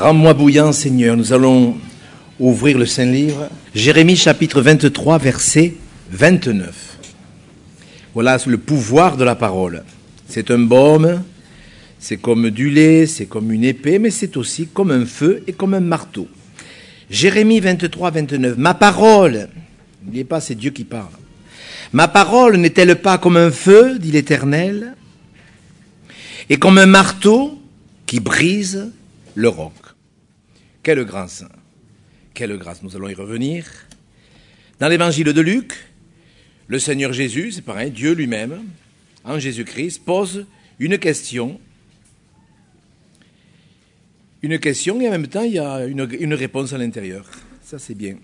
Rends-moi bouillant, Seigneur. Nous allons ouvrir le Saint-Livre. Jérémie chapitre 23, verset 29. Voilà le pouvoir de la parole. C'est un baume, c'est comme du lait, c'est comme une épée, mais c'est aussi comme un feu et comme un marteau. Jérémie 23, 29. Ma parole, n'oubliez pas, c'est Dieu qui parle. Ma parole n'est-elle pas comme un feu, dit l'Éternel, et comme un marteau qui brise le roc. Quelle grâce, quelle grâce, nous allons y revenir. Dans l'évangile de Luc, le Seigneur Jésus, c'est pareil, Dieu lui-même, en Jésus-Christ, pose une question et en même temps il y a une réponse à l'intérieur. Ça c'est bien.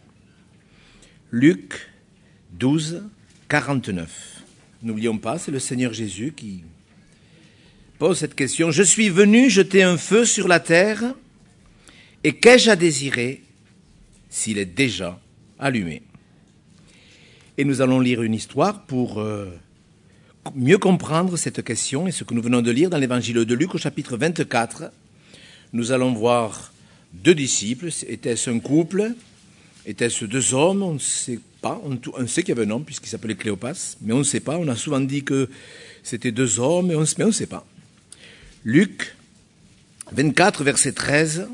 Luc 12, 49. N'oublions pas, c'est le Seigneur Jésus qui pose cette question. Je suis venu jeter un feu sur la terre, et qu'ai-je à désirer s'il est déjà allumé? Et nous allons lire une histoire pour mieux comprendre cette question et ce que nous venons de lire dans l'évangile de Luc au chapitre 24. Nous allons voir deux disciples. Était-ce un couple? Était-ce deux hommes? On ne sait pas. On sait qu'il y avait un homme puisqu'il s'appelait Cléopas, mais on ne sait pas. On a souvent dit que c'était deux hommes, mais on ne sait pas. Luc 24, verset 13.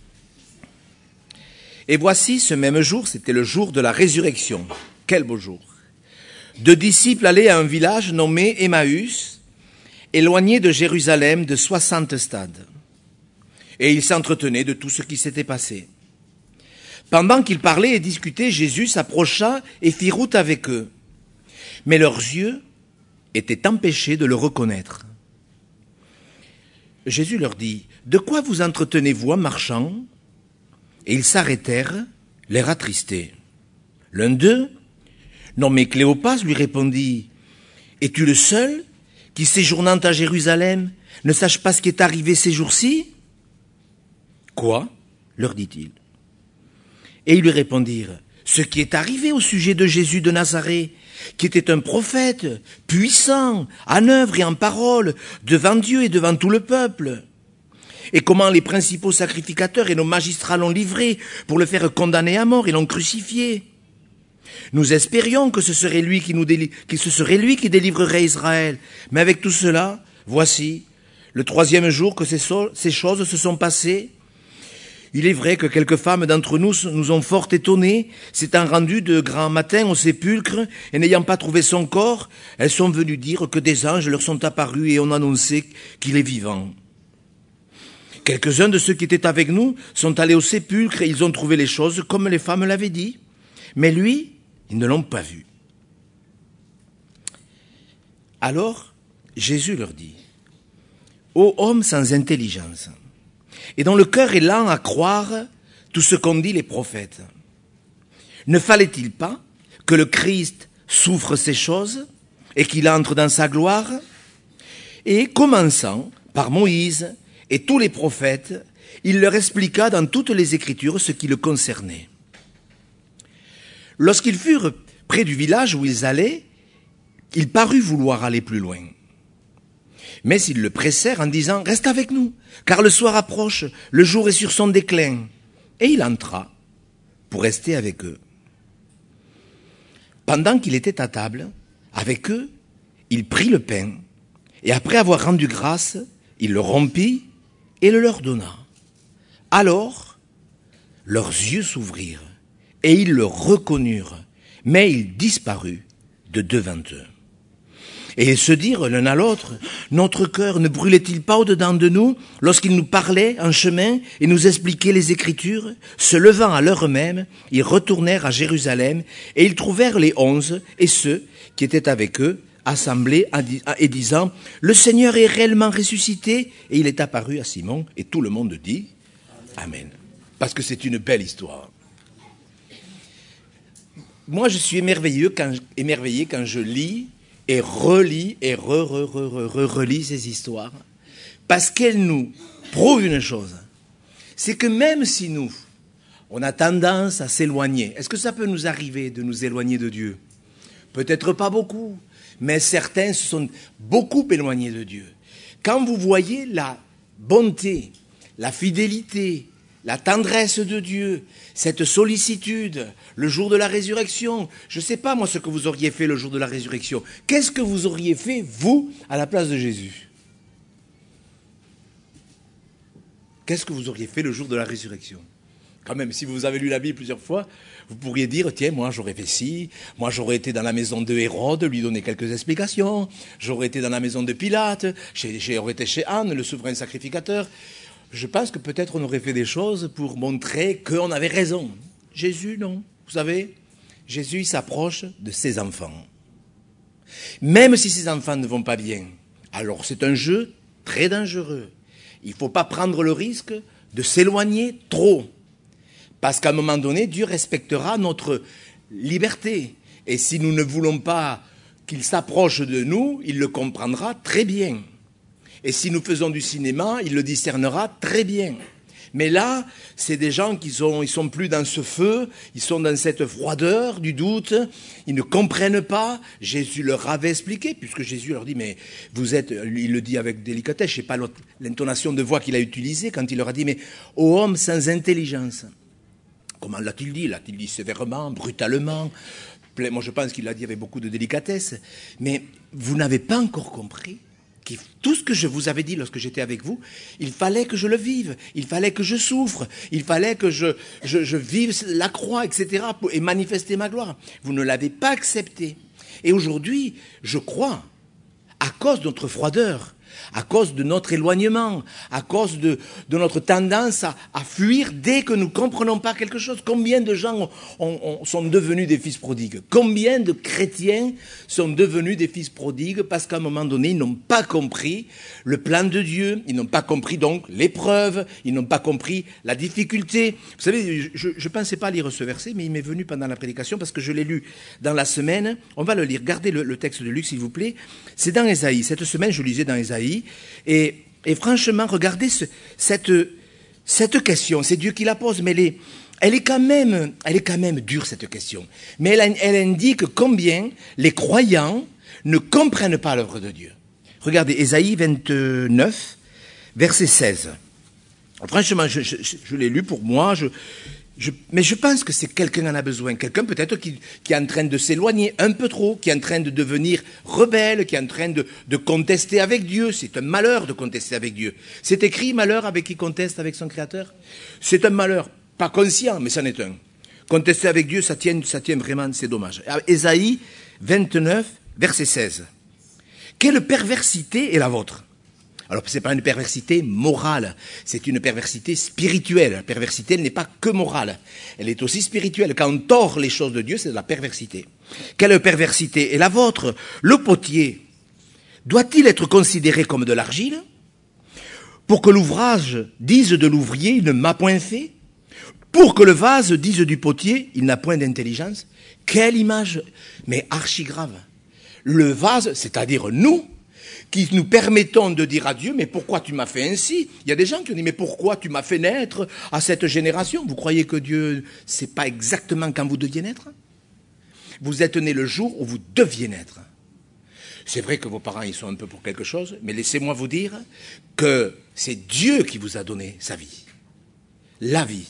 Et voici ce même jour, c'était le jour de la résurrection. Quel beau jour. Deux disciples allaient à un village nommé Emmaüs, éloigné de Jérusalem de 60 stades. Et ils s'entretenaient de tout ce qui s'était passé. Pendant qu'ils parlaient et discutaient, Jésus s'approcha et fit route avec eux. Mais leurs yeux étaient empêchés de le reconnaître. Jésus leur dit, « De quoi vous entretenez-vous en marchant ?» Et ils s'arrêtèrent, l'air attristés. L'un d'eux, nommé Cléopas, lui répondit, « Es-tu le seul qui, séjournant à Jérusalem, ne sache pas ce qui est arrivé ces jours-ci » ? Quoi ? Leur dit-il. Et ils lui répondirent, « Ce qui est arrivé au sujet de Jésus de Nazareth, qui était un prophète, puissant, en œuvre et en parole, devant Dieu et devant tout le peuple. Et comment les principaux sacrificateurs et nos magistrats l'ont livré pour le faire condamner à mort et l'ont crucifié. Nous espérions que ce serait lui qui délivrerait Israël. Mais avec tout cela, voici, le troisième jour que ces choses se sont passées. Il est vrai que quelques femmes d'entre nous ont fort étonnés, s'étant rendues de grand matin au sépulcre et n'ayant pas trouvé son corps, elles sont venues dire que des anges leur sont apparus et ont annoncé qu'il est vivant. Quelques-uns de ceux qui étaient avec nous sont allés au sépulcre et ils ont trouvé les choses comme les femmes l'avaient dit. Mais lui, ils ne l'ont pas vu. Alors, Jésus leur dit, « Ô homme sans intelligence, et dont le cœur est lent à croire tout ce qu'ont dit les prophètes, ne fallait-il pas que le Christ souffre ces choses et qu'il entre dans sa gloire ?» Et commençant par Moïse et tous les prophètes, il leur expliqua dans toutes les Écritures ce qui le concernait. Lorsqu'ils furent près du village où ils allaient, il parut vouloir aller plus loin. Mais ils le pressèrent en disant « Reste avec nous, car le soir approche, le jour est sur son déclin. » Et il entra pour rester avec eux. Pendant qu'il était à table, avec eux, il prit le pain, et après avoir rendu grâce, il le rompit et le leur donna. Alors, leurs yeux s'ouvrirent, et ils le reconnurent, mais il disparut de devant eux. Et ils se dirent l'un à l'autre, « Notre cœur ne brûlait-il pas au-dedans de nous lorsqu'il nous parlait en chemin et nous expliquait les Écritures ?» Se levant à l'heure même, ils retournèrent à Jérusalem et ils trouvèrent les 11 et ceux qui étaient avec eux assemblés et disant, « Le Seigneur est réellement ressuscité et il est apparu à Simon. » Et tout le monde dit « Amen. » Parce que c'est une belle histoire. Moi, je suis émerveillé quand je lis et relis et relis ces histoires, parce qu'elles nous prouvent une chose, c'est que même si nous, on a tendance à s'éloigner, est-ce que ça peut nous arriver de nous éloigner de Dieu? Peut-être pas beaucoup, mais certains se sont beaucoup éloignés de Dieu. Quand vous voyez la bonté, la fidélité, la tendresse de Dieu, cette sollicitude, le jour de la résurrection. Je ne sais pas, moi, ce que vous auriez fait le jour de la résurrection. Qu'est-ce que vous auriez fait, vous, à la place de Jésus? Qu'est-ce que vous auriez fait le jour de la résurrection? Quand même, si vous avez lu la Bible plusieurs fois, vous pourriez dire, tiens, moi j'aurais fait ci, moi j'aurais été dans la maison de Hérode, lui donner quelques explications, j'aurais été dans la maison de Pilate, j'aurais été chez Anne, le souverain sacrificateur. Je pense que peut-être on aurait fait des choses pour montrer qu'on avait raison. Jésus, non. Vous savez, Jésus, il s'approche de ses enfants. Même si ses enfants ne vont pas bien, alors c'est un jeu très dangereux. Il ne faut pas prendre le risque de s'éloigner trop. Parce qu'à un moment donné, Dieu respectera notre liberté. Et si nous ne voulons pas qu'il s'approche de nous, il le comprendra très bien. Et si nous faisons du cinéma, il le discernera très bien. Mais là, c'est des gens qui sont plus dans ce feu, ils sont dans cette froideur du doute, ils ne comprennent pas. Jésus leur avait expliqué, puisque Jésus leur dit, mais vous êtes, il le dit avec délicatesse, je ne sais pas l'intonation de voix qu'il a utilisée quand il leur a dit, mais ô homme sans intelligence. Comment l'a-t-il dit? L'a-t-il dit sévèrement, brutalement? Moi, je pense qu'il l'a dit avec beaucoup de délicatesse. Mais vous n'avez pas encore compris que tout ce que je vous avais dit lorsque j'étais avec vous, il fallait que je le vive, il fallait que je souffre, il fallait que je vive la croix, etc., et manifester ma gloire. Vous ne l'avez pas accepté. Et aujourd'hui, je crois, à cause de notre froideur, à cause de notre éloignement, à cause de notre tendance à fuir dès que nous ne comprenons pas quelque chose. Combien de gens sont devenus des fils prodigues? Combien de chrétiens sont devenus des fils prodigues parce qu'à un moment donné, ils n'ont pas compris le plan de Dieu, ils n'ont pas compris donc l'épreuve, ils n'ont pas compris la difficulté. Vous savez, je ne pensais pas lire ce verset, mais il m'est venu pendant la prédication parce que je l'ai lu dans la semaine. On va le lire. Gardez le texte de Luc, s'il vous plaît. C'est dans Ésaïe. Cette semaine, je lisais dans Ésaïe. Et franchement, regardez cette question. C'est Dieu qui la pose, mais elle est quand même dure, cette question. Mais elle indique combien les croyants ne comprennent pas l'œuvre de Dieu. Regardez, Ésaïe 29, verset 16. Franchement, je l'ai lu pour moi, mais je pense que c'est quelqu'un en a besoin. Quelqu'un peut-être qui est en train de s'éloigner un peu trop, qui est en train de devenir rebelle, qui est en train de contester avec Dieu. C'est un malheur de contester avec Dieu. C'est écrit malheur avec qui conteste avec son Créateur. C'est un malheur, pas conscient, mais c'en est un. Contester avec Dieu, ça tient vraiment, c'est dommage. Ésaïe 29, verset 16. Quelle perversité est la vôtre? Alors, ce n'est pas une perversité morale, c'est une perversité spirituelle. La perversité, elle n'est pas que morale, elle est aussi spirituelle. Quand on tord les choses de Dieu, c'est de la perversité. Quelle perversité est la vôtre? Le potier doit-il être considéré comme de l'argile? Pour que l'ouvrage dise de l'ouvrier, il ne m'a point fait? Pour que le vase dise du potier, il n'a point d'intelligence? Quelle image, mais archi grave. Le vase, c'est-à-dire nous, qui nous permettons de dire à Dieu, mais pourquoi tu m'as fait ainsi? Il y a des gens qui ont dit, mais pourquoi tu m'as fait naître à cette génération? Vous croyez que Dieu ne sait pas exactement quand vous deviez naître? Vous êtes né le jour où vous deviez naître. C'est vrai que vos parents, ils sont un peu pour quelque chose, mais laissez-moi vous dire que c'est Dieu qui vous a donné sa vie. La vie.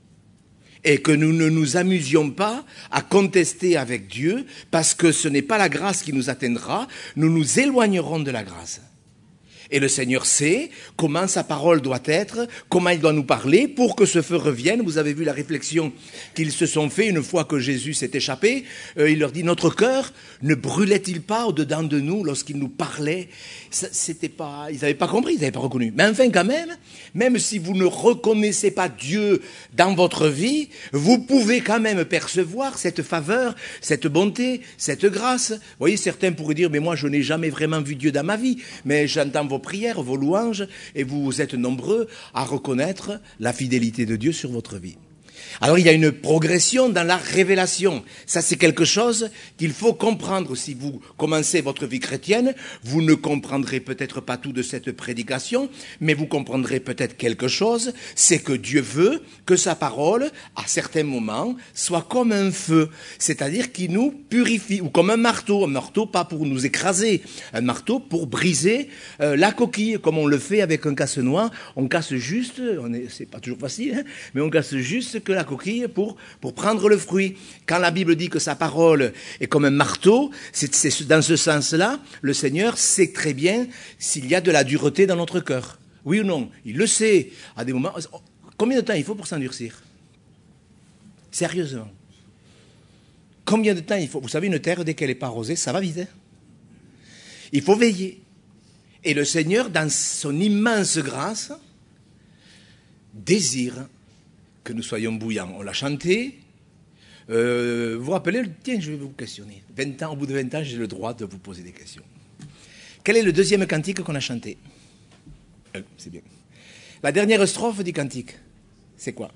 Et que nous ne nous amusions pas à contester avec Dieu, parce que ce n'est pas la grâce qui nous atteindra, nous nous éloignerons de la grâce. Et le Seigneur sait comment sa parole doit être, comment il doit nous parler pour que ce feu revienne. Vous avez vu la réflexion qu'ils se sont fait une fois que Jésus s'est échappé. Il leur dit, notre cœur ne brûlait-il pas au-dedans de nous lorsqu'il nous parlait? C'était pas, ils n'avaient pas compris, ils n'avaient pas reconnu. Mais enfin quand même si vous ne reconnaissez pas Dieu dans votre vie, vous pouvez quand même percevoir cette faveur, cette bonté, cette grâce. Vous voyez, certains pourraient dire, mais moi je n'ai jamais vraiment vu Dieu dans ma vie, mais j'entends vos prières, vos louanges, et vous êtes nombreux à reconnaître la fidélité de Dieu sur votre vie. Alors il y a une progression dans la révélation. Ça c'est quelque chose qu'il faut comprendre. Si vous commencez votre vie chrétienne, vous ne comprendrez peut-être pas tout de cette prédication, mais vous comprendrez peut-être quelque chose. C'est que Dieu veut que sa parole, à certains moments, soit comme un feu. C'est-à-dire qu'il nous purifie, ou comme un marteau. Un marteau pas pour nous écraser, un marteau pour briser la coquille, comme on le fait avec un casse-noix. On casse juste, c'est pas toujours facile, hein, mais on casse juste que la coquille pour prendre le fruit. Quand la Bible dit que sa parole est comme un marteau, c'est dans ce sens-là, le Seigneur sait très bien s'il y a de la dureté dans notre cœur. Oui ou non? Il le sait. À des moments, combien de temps il faut pour s'endurcir? Sérieusement. Combien de temps il faut? Vous savez, une terre, dès qu'elle n'est pas arrosée, ça va vite. Hein? Il faut veiller. Et le Seigneur, dans son immense grâce, désire que nous soyons bouillants. On l'a chanté. Vous vous rappelez, tiens, je vais vous questionner. 20 ans, au bout de 20 ans, j'ai le droit de vous poser des questions. Quel est le deuxième cantique qu'on a chanté? C'est bien. La dernière strophe du cantique, c'est quoi?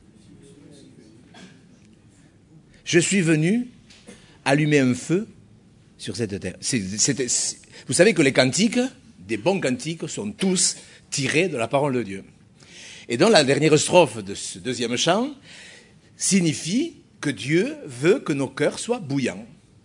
Je suis venu allumer un feu sur cette terre. Vous savez que les cantiques, des bons cantiques, sont tous tirés de la parole de Dieu. Et donc la dernière strophe de ce deuxième chant signifie que Dieu veut que nos cœurs soient bouillants.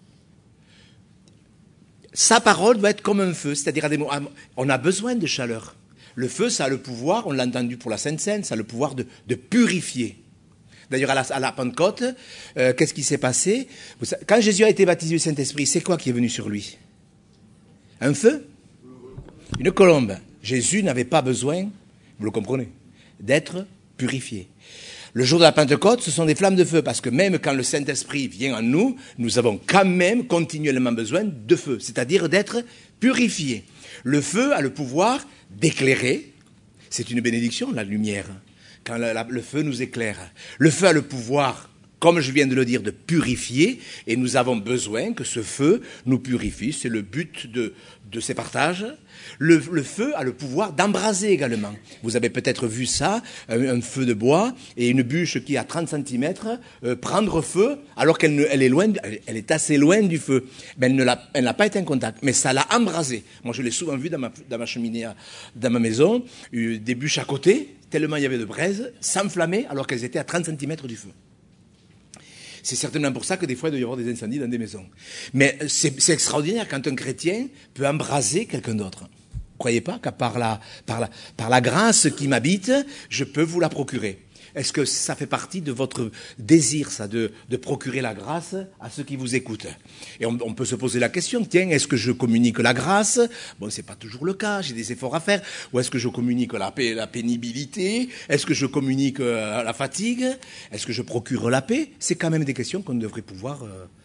Sa parole doit être comme un feu, c'est-à-dire on a besoin de chaleur. Le feu, ça a le pouvoir, on l'a entendu pour la Sainte Seine, ça a le pouvoir de purifier. D'ailleurs, à la Pentecôte, qu'est-ce qui s'est passé? Quand Jésus a été baptisé du Saint-Esprit, c'est quoi qui est venu sur lui? Un feu? Une colombe. Jésus n'avait pas besoin, vous le comprenez, d'être purifié. Le jour de la Pentecôte, ce sont des flammes de feu, parce que même quand le Saint-Esprit vient en nous, nous avons quand même continuellement besoin de feu, c'est-à-dire d'être purifiés. Le feu a le pouvoir d'éclairer, c'est une bénédiction, la lumière, quand le feu nous éclaire. Le feu a le pouvoir, comme je viens de le dire, de purifier, et nous avons besoin que ce feu nous purifie, c'est le but de ces partages. Le feu a le pouvoir d'embraser également. Vous avez peut-être vu ça, un feu de bois et une bûche qui a 30 cm prendre feu alors qu'elle est loin, elle est assez loin du feu. Mais elle n'a pas été en contact, mais ça l'a embrasé. Moi, je l'ai souvent vu dans ma cheminée, dans ma maison, des bûches à côté, tellement il y avait de braise, s'enflammer alors qu'elles étaient à 30 cm du feu. C'est certainement pour ça que des fois, il doit y avoir des incendies dans des maisons. Mais c'est extraordinaire quand un chrétien peut embraser quelqu'un d'autre. Croyez pas qu'à par la grâce qui m'habite, je peux vous la procurer. Est-ce que ça fait partie de votre désir, ça, de procurer la grâce à ceux qui vous écoutent? Et on peut se poser la question, tiens, est-ce que je communique la grâce? Bon, c'est pas toujours le cas, j'ai des efforts à faire. Ou est-ce que je communique la pénibilité? Est-ce que je communique la fatigue? Est-ce que je procure la paix? C'est quand même des questions qu'on devrait pouvoir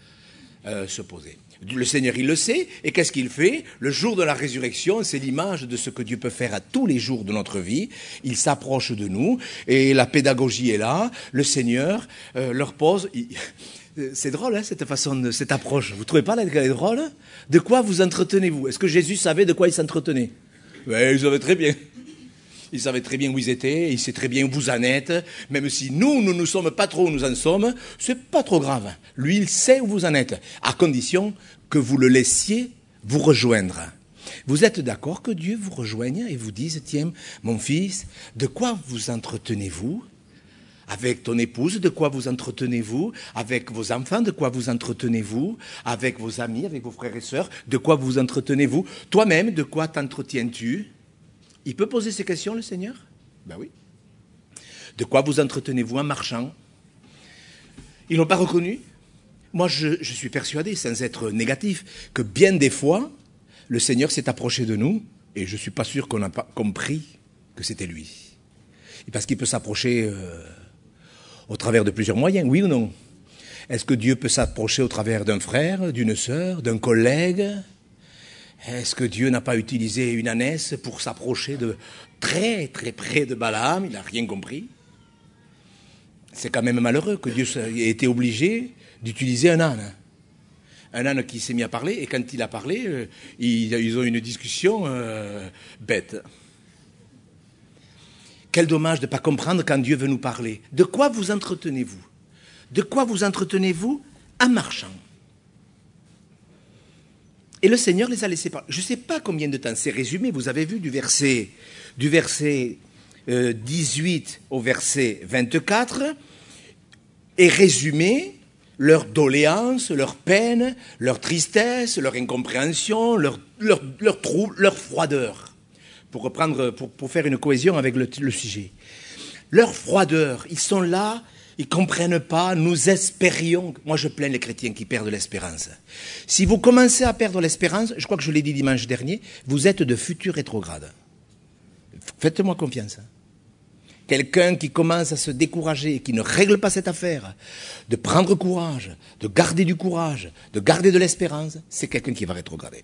se poser. Le Seigneur, il le sait, et qu'est-ce qu'il fait? Le jour de la résurrection, c'est l'image de ce que Dieu peut faire à tous les jours de notre vie. Il s'approche de nous, et la pédagogie est là. Le Seigneur leur pose... C'est drôle, hein, cette approche. Vous ne trouvez pas qu'elle est drôle? De quoi vous entretenez-vous? Est-ce que Jésus savait de quoi il s'entretenait? Oui, il savait très bien. Il savait très bien où ils étaient, il sait très bien où vous en êtes. Même si nous ne sommes pas trop où nous en sommes, c'est pas trop grave. Lui, il sait où vous en êtes, à condition que vous le laissiez vous rejoindre. Vous êtes d'accord que Dieu vous rejoigne et vous dise, tiens, mon fils, de quoi vous entretenez-vous? Avec ton épouse, de quoi vous entretenez-vous? Avec vos enfants, de quoi vous entretenez-vous? Avec vos amis, avec vos frères et sœurs, de quoi vous entretenez-vous? Toi-même, de quoi t'entretiens-tu? Il peut poser ces questions, le Seigneur? Ben oui. De quoi vous entretenez-vous en marchant? Ils l'ont pas reconnu? Moi, je suis persuadé, sans être négatif, que bien des fois, le Seigneur s'est approché de nous, et je ne suis pas sûr qu'on n'a pas compris que c'était lui. Et parce qu'il peut s'approcher au travers de plusieurs moyens, oui ou non? Est-ce que Dieu peut s'approcher au travers d'un frère, d'une sœur, d'un collègue? Est-ce que Dieu n'a pas utilisé une ânesse pour s'approcher de très très près de Balaam? Il n'a rien compris. C'est quand même malheureux que Dieu ait été obligé d'utiliser un âne. Un âne qui s'est mis à parler, et quand il a parlé, ils ont une discussion bête. Quel dommage de ne pas comprendre quand Dieu veut nous parler. De quoi vous entretenez-vous? De quoi vous entretenez-vous? En marchant. Et le Seigneur les a laissés parler. Je ne sais pas combien de temps, c'est résumé, vous avez vu du verset 18 au verset 24, est résumé leur doléance, leur peine, leur tristesse, leur incompréhension, leur trouble, leur froideur. Pour reprendre, pour faire une cohésion avec le sujet. Leur froideur, ils sont là, ils ne comprennent pas, nous espérions. Moi, je plains les chrétiens qui perdent l'espérance. Si vous commencez à perdre l'espérance, je crois que je l'ai dit dimanche dernier, vous êtes de futurs rétrogrades. Faites-moi confiance. Quelqu'un qui commence à se décourager, qui ne règle pas cette affaire, de prendre courage, de garder du courage, de garder de l'espérance, c'est quelqu'un qui va rétrograder.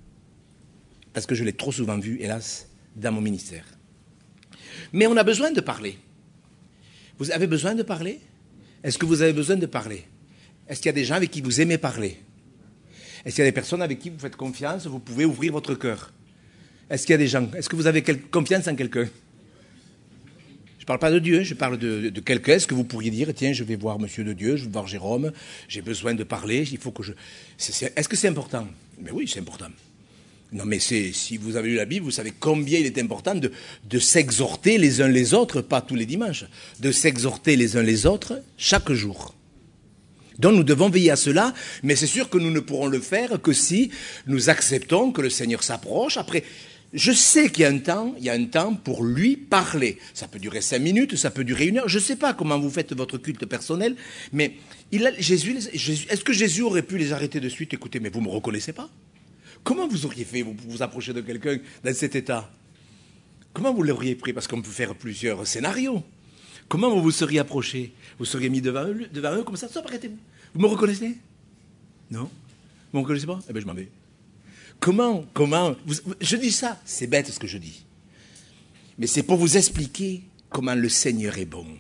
Parce que je l'ai trop souvent vu, hélas, dans mon ministère. Mais on a besoin de parler. Vous avez besoin de parler? Est-ce que vous avez besoin de parler? Est-ce qu'il y a des gens avec qui vous aimez parler? Est-ce qu'il y a des personnes avec qui vous faites confiance, vous pouvez ouvrir votre cœur? Est-ce qu'il y a des gens? Est-ce que vous avez confiance en quelqu'un? Je ne parle pas de Dieu, je parle de quelqu'un. Est-ce que vous pourriez dire, tiens, je vais voir Monsieur de Dieu, je vais voir Jérôme, j'ai besoin de parler, il faut que je... Est-ce que c'est important? Mais oui, c'est important. Non, mais si vous avez lu la Bible, vous savez combien il est important de s'exhorter les uns les autres, pas tous les dimanches, de s'exhorter les uns les autres chaque jour. Donc nous devons veiller à cela, mais c'est sûr que nous ne pourrons le faire que si nous acceptons que le Seigneur s'approche. Après, je sais qu'il y a un temps pour lui parler. Ça peut durer 5 minutes, ça peut durer 1 heure. Je ne sais pas comment vous faites votre culte personnel, mais est-ce que Jésus aurait pu les arrêter de suite? Écoutez, mais vous ne me reconnaissez pas? Comment vous auriez fait, vous vous approcher de quelqu'un dans cet état? Comment vous l'auriez pris? Parce qu'on peut faire plusieurs scénarios. Comment vous vous seriez approché? Vous seriez mis devant eux comme ça, stop, arrêtez-vous. Vous me reconnaissez? Non? Vous ne me reconnaissez pas? Eh bien, je m'en vais. Comment je dis ça, c'est bête ce que je dis. Mais c'est pour vous expliquer comment le Seigneur est bon.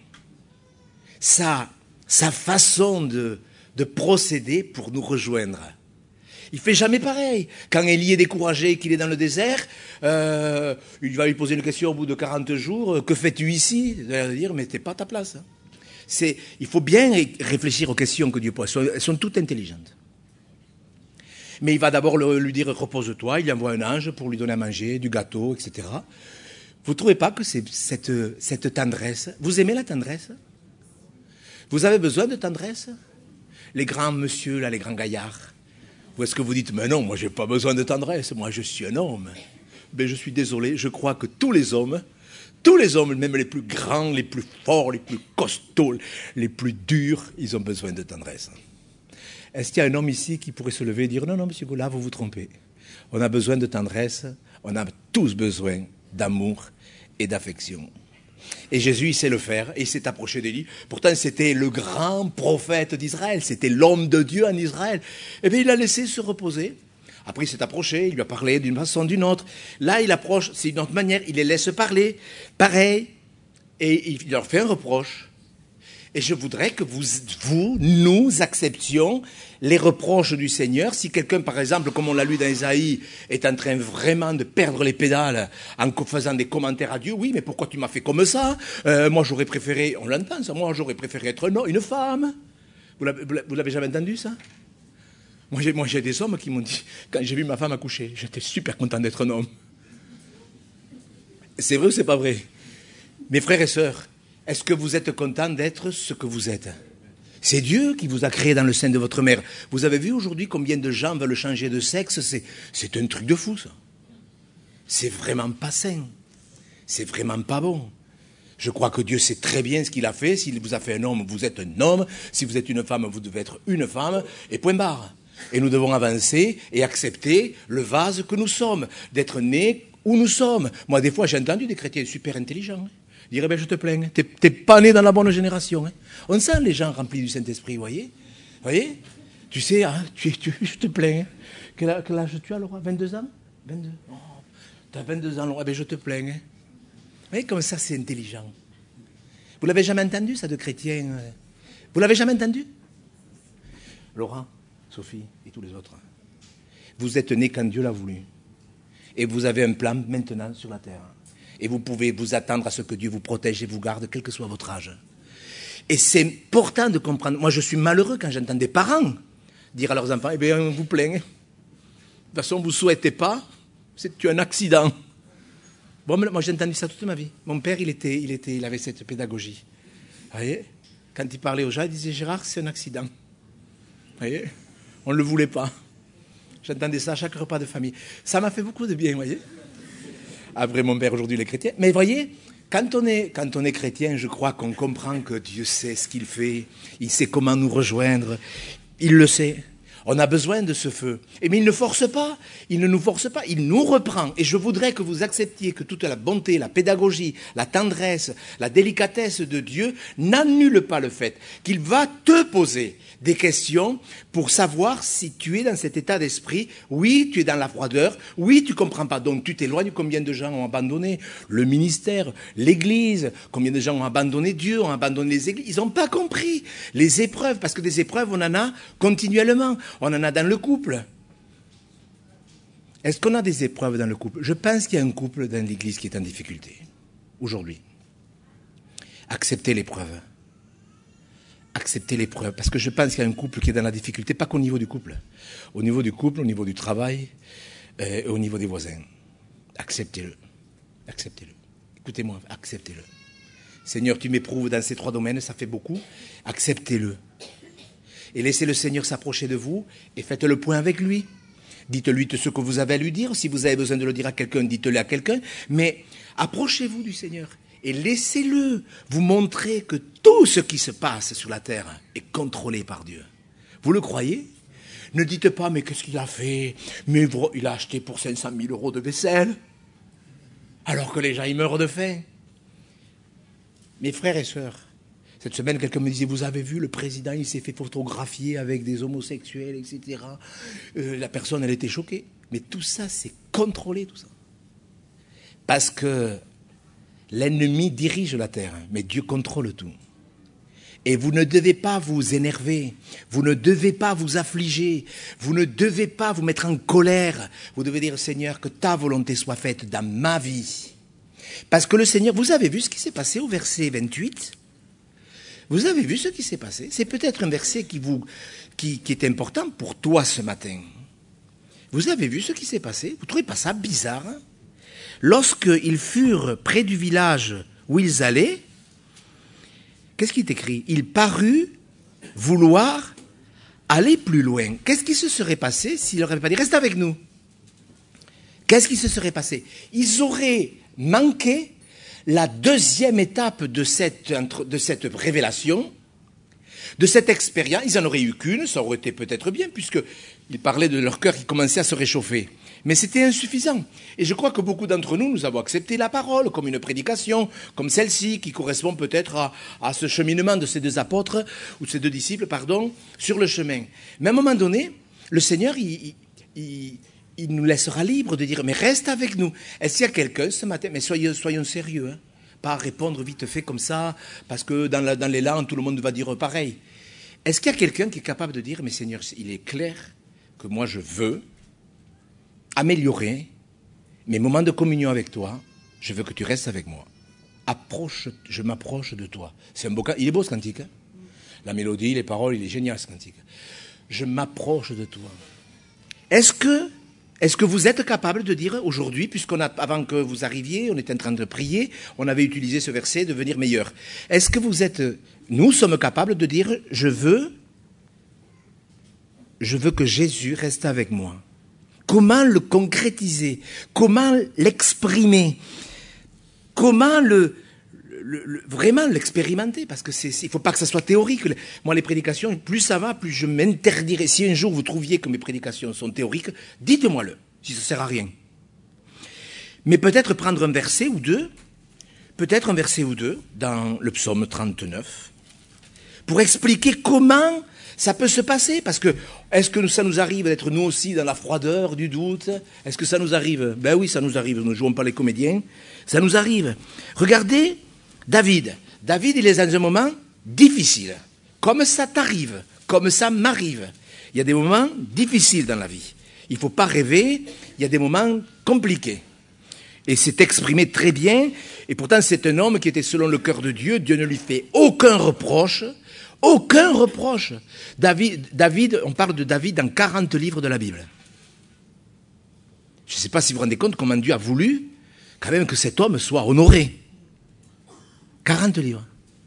Sa façon de procéder pour nous rejoindre. Il ne fait jamais pareil. Quand Élie est découragé, qu'il est dans le désert, il va lui poser une question au bout de 40 jours. Que fais-tu ici? Il va dire, mais tu n'es pas à ta place. Il faut bien réfléchir aux questions que Dieu pose. Elles sont toutes intelligentes. Mais il va d'abord lui dire, repose-toi. Il envoie un ange pour lui donner à manger, du gâteau, etc. Vous ne trouvez pas que c'est cette tendresse? Vous aimez la tendresse? Vous avez besoin de tendresse? Les grands messieurs, là, les grands gaillards. Ou est-ce que vous dites, mais non, moi, je n'ai pas besoin de tendresse. Moi, je suis un homme. Mais je suis désolé, je crois que tous les hommes, même les plus grands, les plus forts, les plus costauds, les plus durs, ils ont besoin de tendresse. Est-ce qu'il y a un homme ici qui pourrait se lever et dire, non, monsieur Goulard, vous vous trompez. On a besoin de tendresse, on a tous besoin d'amour et d'affection. Et Jésus, il sait le faire, et il s'est approché d'Élie. Pourtant, c'était le grand prophète d'Israël, c'était l'homme de Dieu en Israël. Eh bien, il l'a laissé se reposer. Après, il s'est approché, il lui a parlé d'une façon ou d'une autre. Là, il approche, c'est une autre manière, il les laisse parler. Pareil, et il leur fait un reproche. Et je voudrais que nous acceptions les reproches du Seigneur. Si quelqu'un, par exemple, comme on l'a lu dans Isaïe, est en train vraiment de perdre les pédales en faisant des commentaires à Dieu, oui, mais pourquoi tu m'as fait comme ça? Moi, j'aurais préféré, on l'entend ça, moi, j'aurais préféré être une femme. Vous l'avez jamais entendu, ça? Moi, j'ai des hommes qui m'ont dit, quand j'ai vu ma femme accoucher, j'étais super content d'être un homme. C'est vrai ou c'est pas vrai? Mes frères et sœurs, est-ce que vous êtes content d'être ce que vous êtes? C'est Dieu qui vous a créé dans le sein de votre mère. Vous avez vu aujourd'hui combien de gens veulent changer de sexe? C'est un truc de fou, ça. C'est vraiment pas sain. C'est vraiment pas bon. Je crois que Dieu sait très bien ce qu'il a fait. S'il vous a fait un homme, vous êtes un homme. Si vous êtes une femme, vous devez être une femme. Et point barre. Et nous devons avancer et accepter le vase que nous sommes, d'être nés où nous sommes. Moi, des fois, j'ai entendu des chrétiens super intelligents dire, ben, je te plains, t'es pas né dans la bonne génération. Hein. On sent les gens remplis du Saint-Esprit, vous voyez? Tu sais, hein, je te plains. Hein. Quel âge tu as, Laura? 22 ans? 22. Oh, tu as 22 ans, Laura, ben, je te plains. Hein. Vous voyez comme ça, c'est intelligent. Vous l'avez jamais entendu, ça, de chrétiens? Vous l'avez jamais entendu? Laura, Sophie et tous les autres. Vous êtes nés quand Dieu l'a voulu. Et vous avez un plan maintenant sur la terre. Et vous pouvez vous attendre à ce que Dieu vous protège et vous garde, quel que soit votre âge. Et c'est important de comprendre. Moi, je suis malheureux quand j'entends des parents dire à leurs enfants, eh bien, on vous plaint. De toute façon, vous ne souhaitez pas, c'est un accident. Bon, moi, j'ai entendu ça toute ma vie. Mon père, il avait cette pédagogie. Vous voyez, quand il parlait aux gens, il disait, Gérard, c'est un accident. Vous voyez, on ne le voulait pas. J'entendais ça à chaque repas de famille. Ça m'a fait beaucoup de bien, vous voyez. Après, mon père, aujourd'hui, il est chrétien. Mais vous voyez, quand on est chrétien, je crois qu'on comprend que Dieu sait ce qu'il fait. Il sait comment nous rejoindre. Il le sait. On a besoin de ce feu. Mais il ne force pas. Il ne nous force pas. Il nous reprend. Et je voudrais que vous acceptiez que toute la bonté, la pédagogie, la tendresse, la délicatesse de Dieu n'annule pas le fait qu'il va te poser des questions pour savoir si tu es dans cet état d'esprit. Oui, tu es dans la froideur. Oui, tu ne comprends pas. Donc tu t'éloignes. Combien de gens ont abandonné le ministère, l'Église? Combien de gens ont abandonné Dieu, ont abandonné les églises? Ils n'ont pas compris les épreuves. Parce que des épreuves, on en a continuellement. On en a dans le couple. Est-ce qu'on a des épreuves dans le couple? Je pense qu'il y a un couple dans l'Église qui est en difficulté, aujourd'hui. Acceptez l'épreuve. Acceptez l'épreuve. Parce que je pense qu'il y a un couple qui est dans la difficulté, pas qu'au niveau du couple. Au niveau du couple, au niveau du travail, et au niveau des voisins. Acceptez-le. Acceptez-le. Écoutez-moi, acceptez-le. Seigneur, tu m'éprouves dans ces 3 domaines, ça fait beaucoup. Acceptez-le. Et laissez le Seigneur s'approcher de vous et faites le point avec lui. Dites-lui ce que vous avez à lui dire. Si vous avez besoin de le dire à quelqu'un, dites-le à quelqu'un. Mais approchez-vous du Seigneur et laissez-le vous montrer que tout ce qui se passe sur la terre est contrôlé par Dieu. Vous le croyez? Ne dites pas, mais qu'est-ce qu'il a fait? Mais il a acheté pour 500 000 € de vaisselle. Alors que les gens, ils meurent de faim. Mes frères et sœurs, cette semaine, quelqu'un me disait, vous avez vu, le président, il s'est fait photographier avec des homosexuels, etc. La personne, elle était choquée. Mais tout ça, c'est contrôlé, tout ça. Parce que l'ennemi dirige la terre, mais Dieu contrôle tout. Et vous ne devez pas vous énerver, vous ne devez pas vous affliger, vous ne devez pas vous mettre en colère. Vous devez dire, Seigneur, que ta volonté soit faite dans ma vie. Parce que le Seigneur, vous avez vu ce qui s'est passé au verset 28 ? Vous avez vu ce qui s'est passé? C'est peut-être un verset qui est important pour toi ce matin. Vous avez vu ce qui s'est passé? Vous ne trouvez pas ça bizarre, hein? Lorsqu'ils furent près du village où ils allaient, qu'est-ce qui est écrit? Il parut vouloir aller plus loin. Qu'est-ce qui se serait passé s'il leur avait pas dit « Reste avec nous » ? Qu'est-ce qui se serait passé? Ils auraient manqué la deuxième étape de cette révélation, de cette expérience. Ils n'en auraient eu qu'une, ça aurait été peut-être bien, puisqu'ils parlaient de leur cœur qui commençait à se réchauffer. Mais c'était insuffisant. Et je crois que beaucoup d'entre nous, nous avons accepté la parole comme une prédication, comme celle-ci, qui correspond peut-être à ce cheminement de ces 2 apôtres, ou ces 2 disciples, pardon, sur le chemin. Mais à un moment donné, le Seigneur, il nous laissera libre de dire, mais reste avec nous. Est-ce qu'il y a quelqu'un ce matin? Mais soyons sérieux, hein. Pas répondre vite fait comme ça, parce que dans l'élan, tout le monde va dire pareil. Est-ce qu'il y a quelqu'un qui est capable de dire, mais Seigneur, il est clair que moi je veux améliorer mes moments de communion avec toi, je veux que tu restes avec moi. Je m'approche de toi. C'est un beau cantique. Il est beau ce cantique, hein? La mélodie, les paroles, il est génial ce cantique. Je m'approche de toi. Est-ce que vous êtes capable de dire aujourd'hui, avant que vous arriviez, on était en train de prier, on avait utilisé ce verset, devenir meilleur. Est-ce que nous sommes capables de dire, je veux que Jésus reste avec moi? Comment le concrétiser? Comment l'exprimer? Comment vraiment l'expérimenter? Parce que il faut pas que ça soit théorique. Moi, les prédications, plus ça va, plus je m'interdirai. Si un jour vous trouviez que mes prédications sont théoriques, dites-moi-le, si ça sert à rien. Mais peut-être prendre un verset ou deux, dans le psaume 39, pour expliquer comment ça peut se passer. Parce que, est-ce que ça nous arrive d'être nous aussi dans la froideur du doute? Est-ce que ça nous arrive? Ben oui, ça nous arrive. Nous ne jouons pas les comédiens. Ça nous arrive. Regardez David. David, il est dans un moment difficile. Comme ça t'arrive, comme ça m'arrive. Il y a des moments difficiles dans la vie. Il ne faut pas rêver, il y a des moments compliqués. et s'est exprimé très bien. Et pourtant, c'est un homme qui était selon le cœur de Dieu. Dieu ne lui fait aucun reproche. Aucun reproche. David, on parle de David dans 40 livres de la Bible. Je ne sais pas si vous vous rendez compte comment Dieu a voulu quand même que cet homme soit honoré. 40 livres.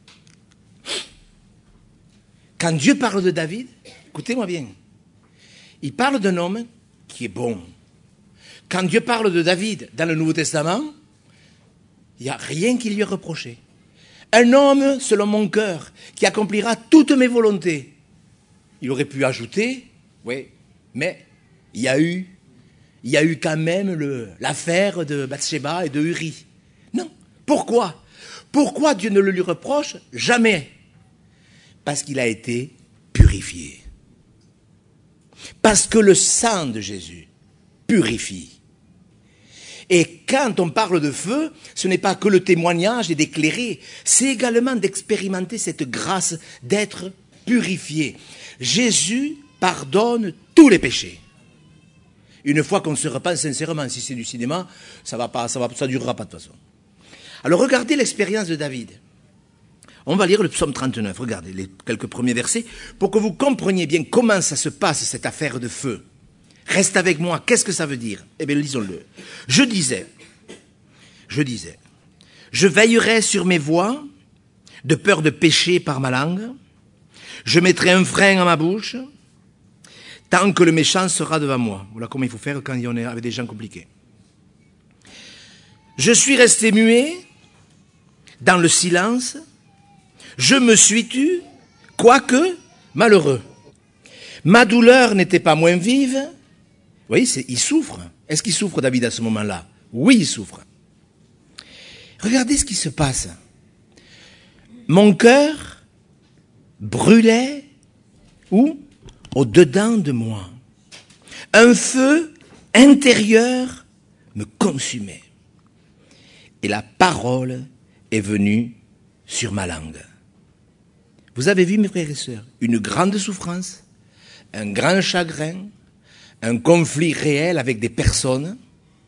Quand Dieu parle de David, écoutez-moi bien, il parle d'un homme qui est bon. Quand Dieu parle de David dans le Nouveau Testament, il n'y a rien qui lui est reproché. Un homme selon mon cœur, qui accomplira toutes mes volontés. Il aurait pu ajouter, oui, mais il y a eu quand même l'affaire de Bathsheba et de Uri. Non. Pourquoi? Pourquoi Dieu ne le lui reproche? Jamais. Parce qu'il a été purifié. Parce que le sang de Jésus purifie. Et quand on parle de feu, ce n'est pas que le témoignage et d'éclairer, c'est également d'expérimenter cette grâce d'être purifié. Jésus pardonne tous les péchés. Une fois qu'on se repent sincèrement, si c'est du cinéma, ça durera pas de toute façon. Alors regardez l'expérience de David. On va lire le psaume 39, regardez les quelques premiers versets, pour que vous compreniez bien comment ça se passe, cette affaire de feu. Reste avec moi, qu'est-ce que ça veut dire? Eh bien, lisons-le. Je disais, je veillerai sur mes voies, de peur de pécher par ma langue, je mettrai un frein à ma bouche, tant que le méchant sera devant moi. Voilà comment il faut faire quand on est avec des gens compliqués. Je suis resté muet, dans le silence, je me suis tu, quoique malheureux. Ma douleur n'était pas moins vive. Vous voyez, il souffre. Est-ce qu'il souffre, David, à ce moment-là? Oui, il souffre. Regardez ce qui se passe. Mon cœur brûlait, où? Au-dedans de moi. Un feu intérieur me consumait. Et la parole est venue sur ma langue. Vous avez vu, mes frères et sœurs, une grande souffrance, un grand chagrin, un conflit réel avec des personnes.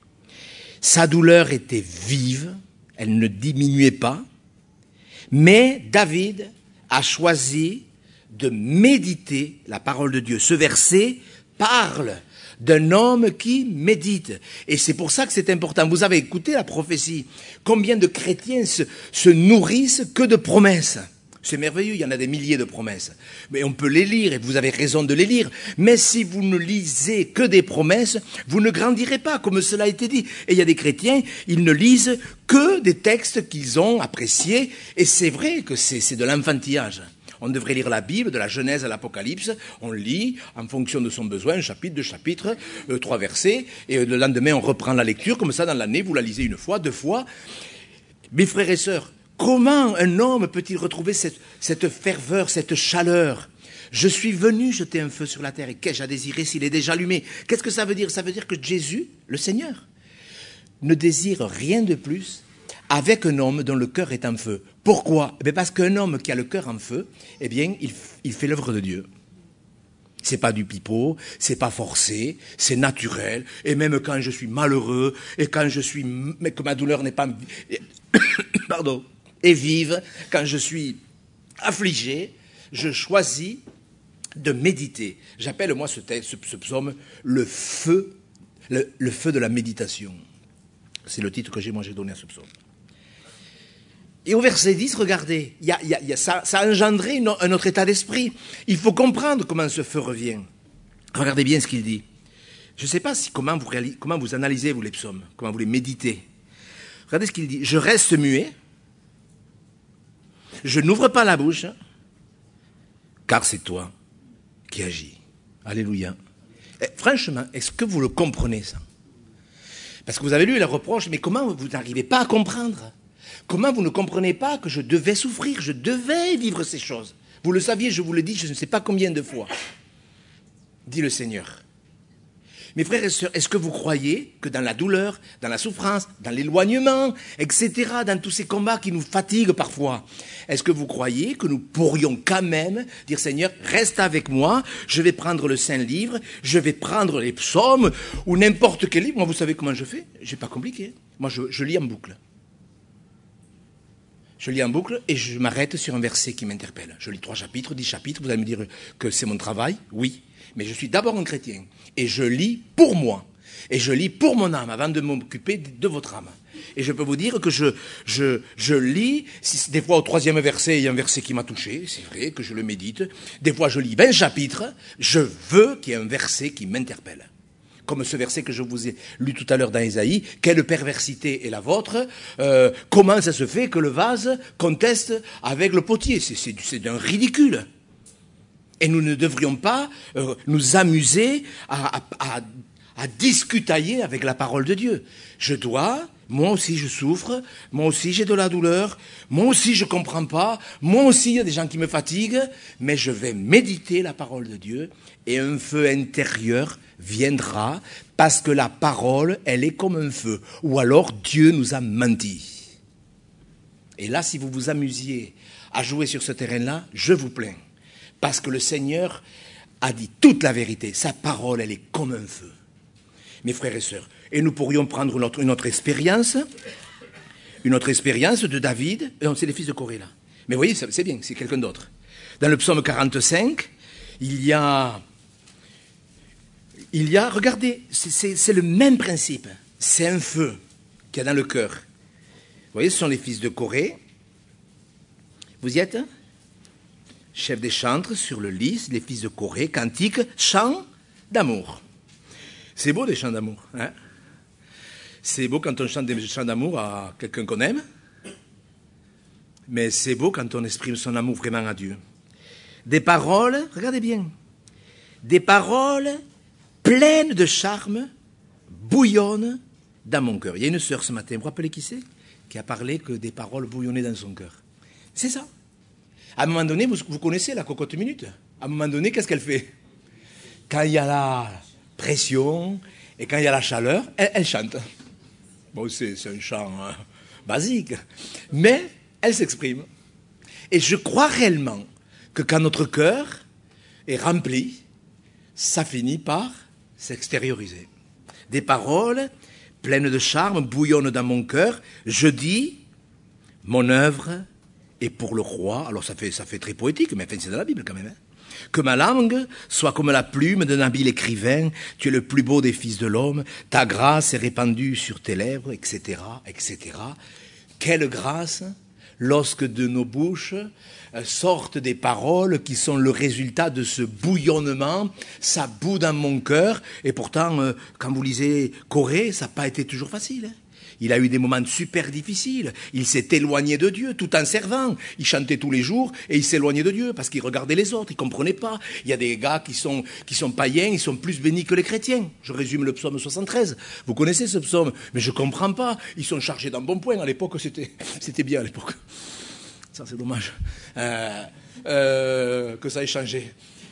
Sa douleur était vive, elle ne diminuait pas, mais David a choisi de méditer la parole de Dieu. Ce verset parle d'un homme qui médite. Et c'est pour ça que c'est important. Vous avez écouté la prophétie. Combien de chrétiens se nourrissent que de promesses? C'est merveilleux, il y en a des milliers de promesses. Mais on peut les lire, et vous avez raison de les lire. Mais si vous ne lisez que des promesses, vous ne grandirez pas, comme cela a été dit. Et il y a des chrétiens, ils ne lisent que des textes qu'ils ont appréciés. Et c'est vrai que c'est de l'enfantillage. On devrait lire la Bible, de la Genèse à l'Apocalypse. On lit, en fonction de son besoin, un chapitre, 2 chapitres, 3 versets. Et le lendemain, on reprend la lecture. Comme ça, dans l'année, vous la lisez 1 fois, 2 fois. Mes frères et sœurs, comment un homme peut-il retrouver cette ferveur, cette chaleur? Je suis venu jeter un feu sur la terre, et qu'ai-je à désirer s'il est déjà allumé? Qu'est-ce que ça veut dire? Ça veut dire que Jésus, le Seigneur, ne désire rien de plus avec un homme dont le cœur est en feu. Pourquoi? Parce qu'un homme qui a le cœur en feu, eh bien, il fait l'œuvre de Dieu. C'est pas du pipeau, c'est pas forcé, c'est naturel. Et même quand je suis malheureux, et mais que ma douleur n'est pas, pardon, est vive, quand je suis affligé, je choisis de méditer. J'appelle moi ce psaume le feu de la méditation. C'est le titre que j'ai donné à ce psaume. Et au verset 10, regardez, ça a engendré un autre état d'esprit. Il faut comprendre comment ce feu revient. Regardez bien ce qu'il dit. Je ne sais pas comment vous analysez, vous, les psaumes, comment vous les méditez. Regardez ce qu'il dit. Je reste muet, je n'ouvre pas la bouche, car c'est toi qui agis. Alléluia. Et franchement, est-ce que vous le comprenez, ça? Parce que vous avez lu les reproches, mais comment vous n'arrivez pas à comprendre? Comment vous ne comprenez pas que je devais souffrir, je devais vivre ces choses? Vous le saviez, je vous le dis, je ne sais pas combien de fois. Dit le Seigneur. Mes frères et sœurs, est-ce que vous croyez que dans la douleur, dans la souffrance, dans l'éloignement, etc., dans tous ces combats qui nous fatiguent parfois, est-ce que vous croyez que nous pourrions quand même dire, Seigneur, reste avec moi, je vais prendre le Saint-Livre, je vais prendre les psaumes, ou n'importe quel livre. Moi, vous savez comment je fais? C'est pas compliqué. Moi, je lis en boucle. Je lis en boucle et je m'arrête sur un verset qui m'interpelle. Je lis 3 chapitres, 10 chapitres, vous allez me dire que c'est mon travail, oui. Mais je suis d'abord un chrétien et je lis pour moi. Et je lis pour mon âme avant de m'occuper de votre âme. Et je peux vous dire que je lis, des fois au 3e verset, il y a un verset qui m'a touché, c'est vrai que je le médite. Des fois je lis 20 chapitres, je veux qu'il y ait un verset qui m'interpelle. Comme ce verset que je vous ai lu tout à l'heure dans Ésaïe, « Quelle perversité est la vôtre comment ça se fait que le vase conteste avec le potier ?» C'est d'un ridicule. Et nous ne devrions pas nous amuser à discutailler avec la parole de Dieu. Moi aussi je souffre, moi aussi j'ai de la douleur, moi aussi je ne comprends pas, moi aussi il y a des gens qui me fatiguent, mais je vais méditer la parole de Dieu et un feu intérieur viendra parce que la parole, elle est comme un feu. Ou alors Dieu nous a menti. Et là, si vous vous amusiez à jouer sur ce terrain-là, je vous plains. Parce que le Seigneur a dit toute la vérité. Sa parole, elle est comme un feu. Mes frères et sœurs, et nous pourrions prendre une autre expérience de David. Non, c'est les fils de Corée, là. Mais vous voyez, c'est bien, c'est quelqu'un d'autre. Dans le psaume 45, il y a, regardez, c'est le même principe. C'est un feu qu'il y a dans le cœur. Vous voyez, ce sont les fils de Corée. Vous y êtes? Chef des chantres sur le lys, les fils de Corée, cantique, chant d'amour. C'est beau des chants d'amour, hein? C'est beau quand on chante des chants d'amour à quelqu'un qu'on aime, mais c'est beau quand on exprime son amour vraiment à Dieu. Des paroles, regardez bien, des paroles pleines de charme bouillonnent dans mon cœur. Il y a une sœur ce matin, vous vous rappelez qui c'est? Qui a parlé que des paroles bouillonnaient dans son cœur. C'est ça. À un moment donné, vous connaissez la cocotte minute. À un moment donné, qu'est-ce qu'elle fait? Quand il y a la pression et quand il y a la chaleur, elle chante. Bon, c'est un chant basique, mais elle s'exprime. Et je crois réellement que quand notre cœur est rempli, ça finit par s'extérioriser. Des paroles pleines de charme bouillonnent dans mon cœur. Je dis, mon œuvre est pour le roi. Alors ça fait très poétique, mais enfin, c'est dans la Bible quand même. Hein. Que ma langue soit comme la plume d'un habile écrivain. Tu es le plus beau des fils de l'homme. Ta grâce est répandue sur tes lèvres, etc., etc. Quelle grâce lorsque de nos bouches sortent des paroles qui sont le résultat de ce bouillonnement. Ça bout dans mon cœur. Et pourtant, quand vous lisez Corée, ça n'a pas été toujours facile. Hein. Il a eu des moments super difficiles. Il s'est éloigné de Dieu tout en servant. Il chantait tous les jours et il s'éloignait de Dieu parce qu'il regardait les autres. Il ne comprenait pas. Il y a des gars qui sont païens, ils sont plus bénis que les chrétiens. Je résume le psaume 73. Vous connaissez ce psaume? Mais je ne comprends pas. Ils sont chargés d'un bon point. À l'époque, c'était bien à l'époque. Ça, c'est dommage que ça ait changé.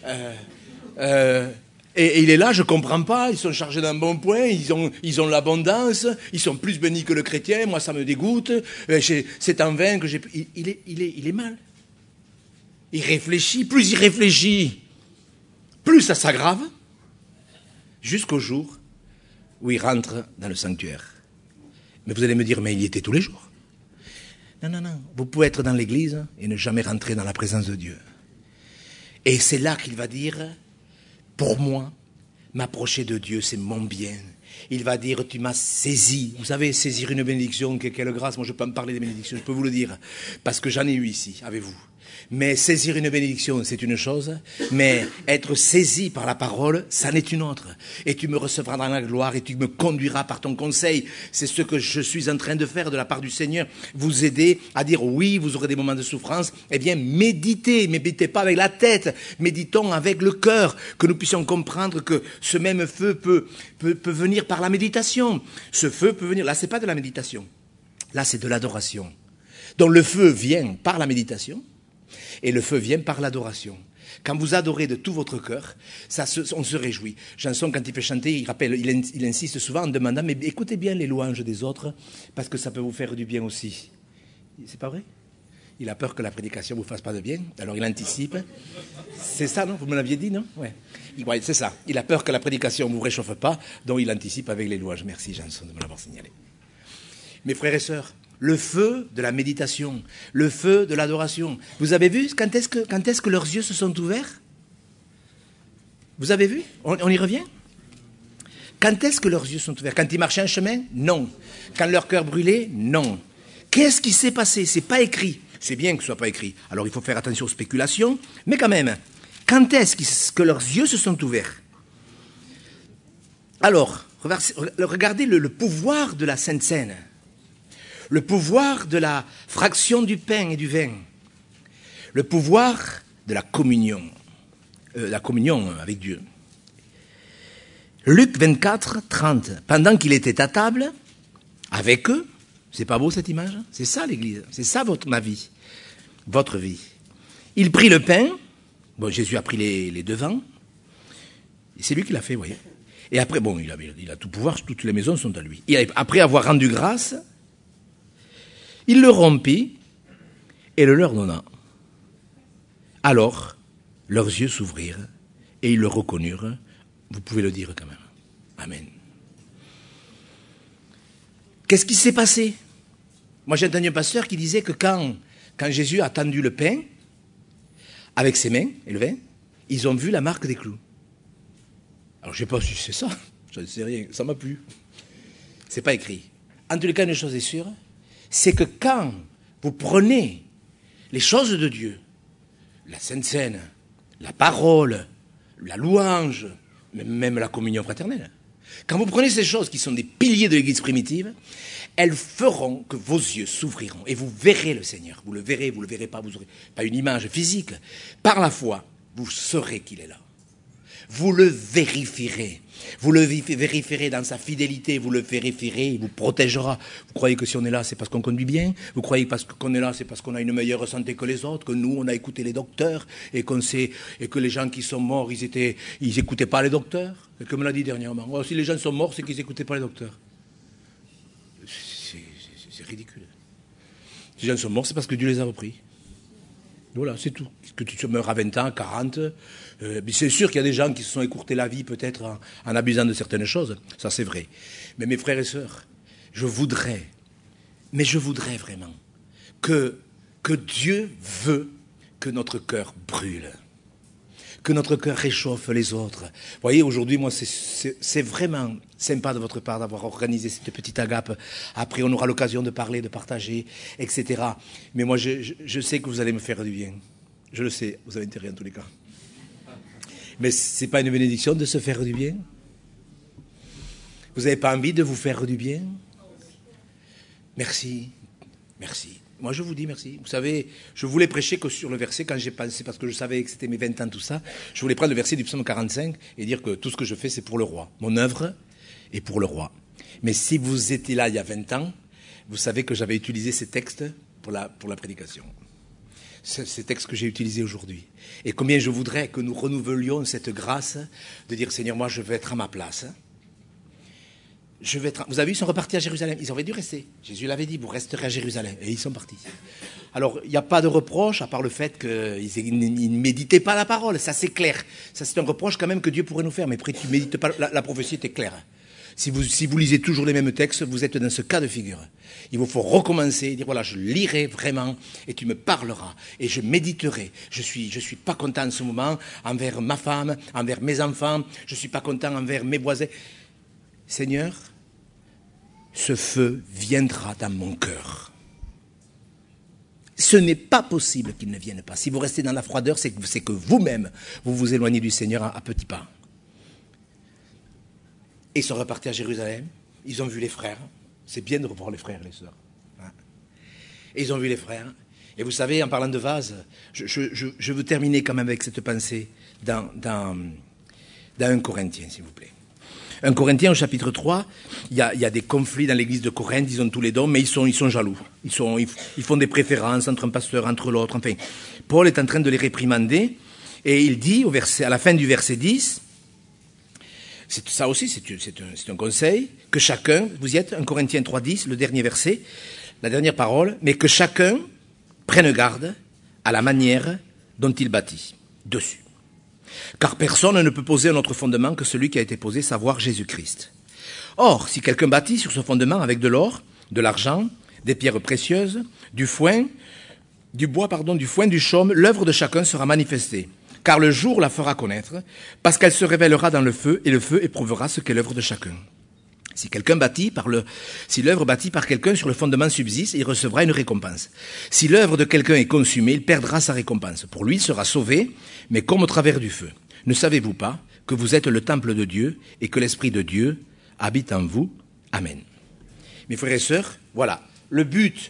Et il est là, je ne comprends pas, ils sont chargés d'un bon point, ils ont l'abondance, ils sont plus bénis que le chrétien, moi ça me dégoûte, c'est en vain que j'ai... Il est mal. Il réfléchit, plus il réfléchit, plus ça s'aggrave, jusqu'au jour où il rentre dans le sanctuaire. Mais vous allez me dire, mais il y était tous les jours. Non, vous pouvez être dans l'église et ne jamais rentrer dans la présence de Dieu. Et c'est là qu'il va dire... Pour moi, m'approcher de Dieu, c'est mon bien. Il va dire, tu m'as saisi. Vous savez, saisir une bénédiction, quelle grâce. Moi, je peux me parler des bénédictions, je peux vous le dire. Parce que j'en ai eu ici, avec vous. Mais saisir une bénédiction, c'est une chose. Mais être saisi par la parole, ça n'est une autre. Et tu me recevras dans la gloire et tu me conduiras par ton conseil. C'est ce que je suis en train de faire de la part du Seigneur. Vous aider à dire, oui, vous aurez des moments de souffrance. Eh bien, méditez. Méditez pas avec la tête. Méditons avec le cœur. Que nous puissions comprendre que ce même feu peut venir par la méditation. Ce feu peut venir. Là, c'est pas de la méditation. Là, c'est de l'adoration. Donc, le feu vient par la méditation. Et le feu vient par l'adoration. Quand vous adorez de tout votre cœur, on se réjouit. Janson, quand il fait chanter, il insiste souvent en demandant, mais écoutez bien les louanges des autres, parce que ça peut vous faire du bien aussi. C'est pas vrai? Il a peur que la prédication ne vous fasse pas de bien, alors il anticipe. C'est ça, non? Vous me l'aviez dit, non? Ouais, c'est ça. Il a peur que la prédication ne vous réchauffe pas, donc il anticipe avec les louanges. Merci, Janson, de me l'avoir signalé. Mes frères et sœurs, le feu de la méditation, le feu de l'adoration. Vous avez vu quand est-ce que leurs yeux se sont ouverts? Vous avez vu? On y revient? Quand est-ce que leurs yeux sont ouverts? Quand ils marchaient un chemin? Non. Quand leur cœur brûlait? Non. Qu'est-ce qui s'est passé? C'est pas écrit. C'est bien que ce soit pas écrit. Alors il faut faire attention aux spéculations, mais quand même, quand est-ce que leurs yeux se sont ouverts? Alors, regardez le pouvoir de la Sainte Seine. Le pouvoir de la fraction du pain et du vin, le pouvoir de la communion avec Dieu. Luc 24, 30. Pendant qu'il était à table, avec eux, c'est pas beau cette image? C'est ça l'Église, c'est ça ma vie, votre vie. Il prit le pain, bon, Jésus a pris les devants, et c'est lui qui l'a fait, vous voyez. Et après, bon, il a tout pouvoir, toutes les maisons sont à lui. Et après avoir rendu grâce, il le rompit et le leur donna. Alors, leurs yeux s'ouvrirent et ils le reconnurent. Vous pouvez le dire quand même. Amen. Qu'est-ce qui s'est passé? Moi, j'ai entendu un pasteur qui disait que quand Jésus a tendu le pain avec ses mains et le vin, ils ont vu la marque des clous. Alors, je ne sais pas si c'est ça. Je ne sais rien. Ça m'a plu. C'est pas écrit. En tous les cas, une chose est sûre, c'est que quand vous prenez les choses de Dieu, la Sainte Seine, la parole, la louange, même la communion fraternelle, quand vous prenez ces choses qui sont des piliers de l'Église primitive, elles feront que vos yeux s'ouvriront et vous verrez le Seigneur. Vous le verrez pas, vous n'aurez pas une image physique. Par la foi, vous saurez qu'il est là. Vous le vérifierez. Vous le vérifierez dans sa fidélité, vous le vérifierez, il vous protégera. Vous croyez que si on est là, c'est parce qu'on conduit bien? Vous croyez qu'on est là, c'est parce qu'on a une meilleure santé que les autres, que nous, on a écouté les docteurs, et que les gens qui sont morts, ils écoutaient pas les docteurs? Et comme on l'a dit dernièrement, oh, si les gens sont morts, c'est qu'ils n'écoutaient pas les docteurs. C'est ridicule. Si les gens sont morts, c'est parce que Dieu les a repris. Voilà, c'est tout. Que tu meurs à 20 ans, 40, c'est sûr qu'il y a des gens qui se sont écourtés la vie peut-être en abusant de certaines choses, ça c'est vrai. Mais mes frères et sœurs, je voudrais vraiment que Dieu veut que notre cœur brûle, que notre cœur réchauffe les autres. Vous voyez, aujourd'hui, moi, c'est vraiment sympa de votre part d'avoir organisé cette petite agape. Après, on aura l'occasion de parler, de partager, etc. Mais moi, je sais que vous allez me faire du bien. Je le sais, vous avez intérêt en tous les cas. Mais ce n'est pas une bénédiction de se faire du bien? Vous n'avez pas envie de vous faire du bien? Merci, merci. Moi, je vous dis merci. Vous savez, je voulais prêcher que sur le verset quand j'ai pensé, parce que je savais que c'était mes 20 ans, tout ça. Je voulais prendre le verset du psaume 45 et dire que tout ce que je fais, c'est pour le roi. Mon œuvre est pour le roi. Mais si vous étiez là il y a 20 ans, vous savez que j'avais utilisé ces textes pour la prédication. Ces textes que j'ai utilisés aujourd'hui. Et combien je voudrais que nous renouvelions cette grâce de dire, Seigneur, moi, je veux être à ma place. Vous avez vu, ils sont repartis à Jérusalem. Ils auraient dû rester. Jésus l'avait dit, vous resterez à Jérusalem. Et ils sont partis. Alors, il n'y a pas de reproche, à part le fait qu'ils ne méditaient pas la parole. Ça, c'est clair. Ça, c'est un reproche quand même que Dieu pourrait nous faire. Mais après, tu ne médites pas. La prophétie était claire. Si vous lisez toujours les mêmes textes, vous êtes dans ce cas de figure. Il vous faut recommencer et dire, voilà, je lirai vraiment et tu me parleras et je méditerai. Je suis pas content en ce moment envers ma femme, envers mes enfants. Je suis pas content envers mes voisins. Seigneur, ce feu viendra dans mon cœur. Ce n'est pas possible qu'il ne vienne pas. Si vous restez dans la froideur, c'est que vous-même, vous vous éloignez du Seigneur à petits pas. Et ils sont repartis à Jérusalem. Ils ont vu les frères. C'est bien de revoir les frères et les sœurs. Et ils ont vu les frères. Et vous savez, en parlant de vase, je veux terminer quand même avec cette pensée dans 1 Corinthiens, s'il vous plaît. 1 Corinthiens au chapitre 3, il y a des conflits dans l'église de Corinthe, ils ont tous les dons, mais ils sont jaloux. Ils font des préférences entre un pasteur, entre l'autre. Enfin, Paul est en train de les réprimander, et il dit à la fin du verset 10, ça aussi c'est un conseil, que chacun, vous y êtes, 1 Corinthiens 3, 10, le dernier verset, la dernière parole, mais que chacun prenne garde à la manière dont il bâtit dessus. Car personne ne peut poser un autre fondement que celui qui a été posé, savoir Jésus-Christ. Or, si quelqu'un bâtit sur ce fondement avec de l'or, de l'argent, des pierres précieuses, du foin, du foin, du chaume, l'œuvre de chacun sera manifestée. Car le jour la fera connaître, parce qu'elle se révélera dans le feu, et le feu éprouvera ce qu'est l'œuvre de chacun. Si l'œuvre bâtie par quelqu'un sur le fondement subsiste, il recevra une récompense. Si l'œuvre de quelqu'un est consumée, il perdra sa récompense. Pour lui, il sera sauvé, mais comme au travers du feu. Ne savez-vous pas que vous êtes le temple de Dieu et que l'Esprit de Dieu habite en vous? Amen. Mes frères et sœurs, voilà. Le but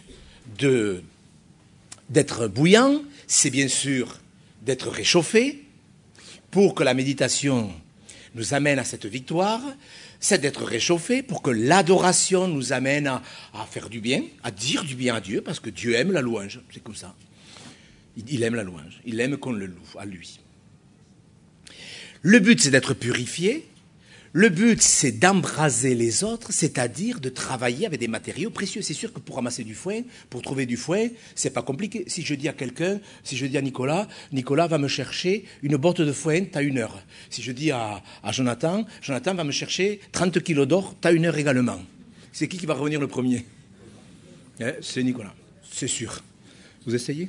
d'être bouillant, c'est bien sûr d'être réchauffé pour que la méditation nous amène à cette victoire. C'est d'être réchauffé pour que l'adoration nous amène à faire du bien, à dire du bien à Dieu, parce que Dieu aime la louange, c'est comme ça. Il aime la louange, il aime qu'on le loue à lui. Le but, c'est d'être purifié. Le but, c'est d'embraser les autres, c'est-à-dire de travailler avec des matériaux précieux. C'est sûr que pour ramasser du foin, pour trouver du foin, c'est pas compliqué. Si je dis à Nicolas, Nicolas va me chercher une botte de foin, t'as 1 heure. Si je dis à Jonathan va me chercher 30 kilos d'or, t'as 1 heure également. C'est qui va revenir le premier? C'est Nicolas, c'est sûr. Vous essayez?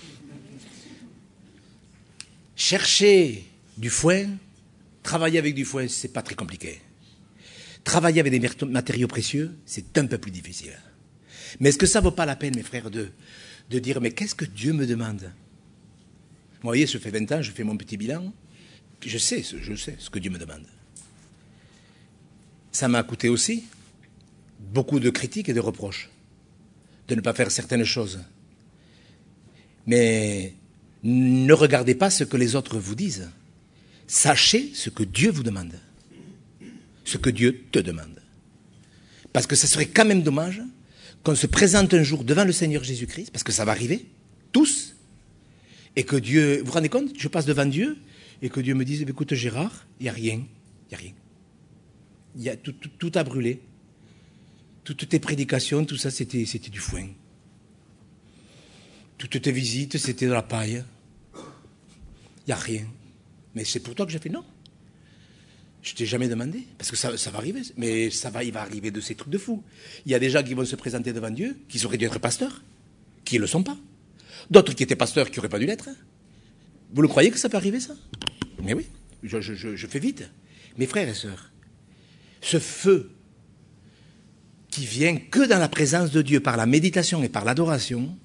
Chercher du foin, travailler avec du foin, c'est pas très compliqué. Travailler avec des matériaux précieux, c'est un peu plus difficile. Mais est-ce que ça vaut pas la peine, mes frères, de dire, mais qu'est-ce que Dieu me demande? Moi, vous voyez, je fais 20 ans, je fais mon petit bilan, je sais ce que Dieu me demande. Ça m'a coûté aussi beaucoup de critiques et de reproches, de ne pas faire certaines choses. Mais ne regardez pas ce que les autres vous disent. Sachez ce que Dieu vous demande. Ce que Dieu te demande. Parce que ça serait quand même dommage qu'on se présente un jour devant le Seigneur Jésus-Christ, parce que ça va arriver, tous, et que Dieu... Vous vous rendez compte? Je passe devant Dieu, et que Dieu me dise, écoute Gérard, il n'y a rien. Tout a brûlé. Toutes tes prédications, tout ça, c'était du foin. Toutes tes visites, c'était de la paille. Il n'y a rien. Mais c'est pour toi que j'ai fait non. Je ne t'ai jamais demandé, parce que ça va arriver. Mais il va arriver de ces trucs de fous. Il y a des gens qui vont se présenter devant Dieu, qui auraient dû être pasteurs, qui ne le sont pas. D'autres qui étaient pasteurs, qui n'auraient pas dû l'être. Vous le croyez que ça peut arriver, ça? Mais oui, je fais vite. Mes frères et sœurs, ce feu qui vient que dans la présence de Dieu, par la méditation et par l'adoration,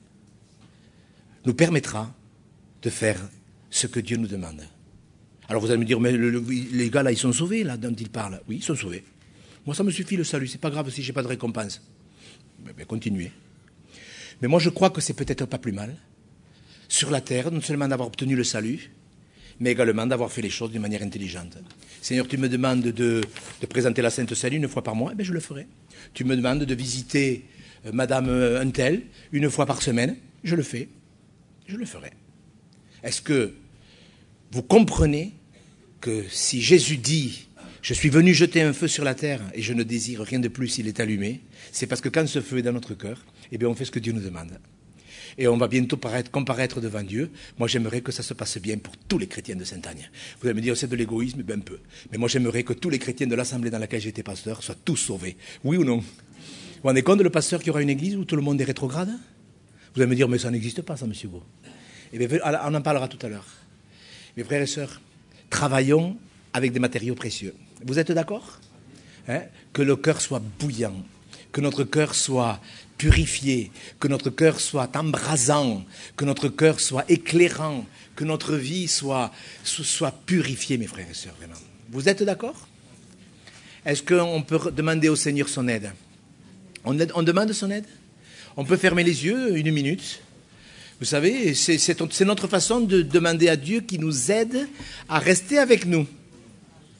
nous permettra de faire ce que Dieu nous demande. Alors vous allez me dire, mais les gars là, ils sont sauvés, là, dont ils parlent. Oui, ils sont sauvés. Moi, ça me suffit le salut, c'est pas grave si j'ai pas de récompense. Mais continuez. Mais moi, je crois que c'est peut-être pas plus mal, sur la terre, non seulement d'avoir obtenu le salut, mais également d'avoir fait les choses d'une manière intelligente. Seigneur, tu me demandes de présenter la Sainte Seine 1 fois par mois, eh bien je le ferai. Tu me demandes de visiter Madame Untel 1 fois par semaine, je le fais. Je le ferai. Est-ce que vous comprenez que si Jésus dit « Je suis venu jeter un feu sur la terre et je ne désire rien de plus s'il est allumé », c'est parce que quand ce feu est dans notre cœur, eh bien on fait ce que Dieu nous demande. Et on va bientôt comparaître devant Dieu. Moi, j'aimerais que ça se passe bien pour tous les chrétiens de Sainte-Agne. Vous allez me dire, c'est de l'égoïsme, ben un peu. Mais moi, j'aimerais que tous les chrétiens de l'assemblée dans laquelle j'étais pasteur soient tous sauvés. Oui ou non? Vous vous rendez compte, le pasteur qui aura une église où tout le monde est rétrograde? Vous allez me dire, mais ça n'existe pas, ça, monsieur Beau. Eh bien, on en parlera tout à l'heure. Mes frères et sœurs, travaillons avec des matériaux précieux. Vous êtes d'accord? Que le cœur soit bouillant, que notre cœur soit purifié, que notre cœur soit embrasant, que notre cœur soit éclairant, que notre vie soit purifiée, mes frères et sœurs, vraiment. Vous êtes d'accord? Est-ce qu'on peut demander au Seigneur son aide? On demande son aide? On peut fermer les yeux 1 minute. Vous savez, c'est notre façon de demander à Dieu qu'il nous aide à rester avec nous.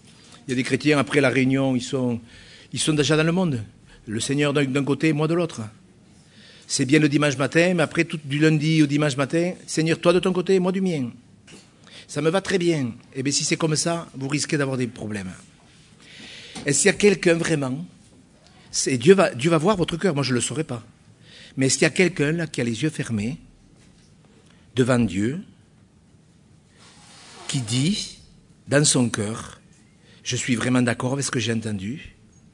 Il y a des chrétiens, après la réunion, ils sont déjà dans le monde. Le Seigneur d'un côté, moi de l'autre. C'est bien le dimanche matin, mais après, du lundi au dimanche matin, Seigneur, toi de ton côté, moi du mien. Ça me va très bien. Eh bien, si c'est comme ça, vous risquez d'avoir des problèmes. Est-ce qu'il y a quelqu'un vraiment, Dieu va voir votre cœur, moi je ne le saurais pas. Mais est-ce qu'il y a quelqu'un là qui a les yeux fermés devant Dieu, qui dit dans son cœur, je suis vraiment d'accord avec ce que j'ai entendu,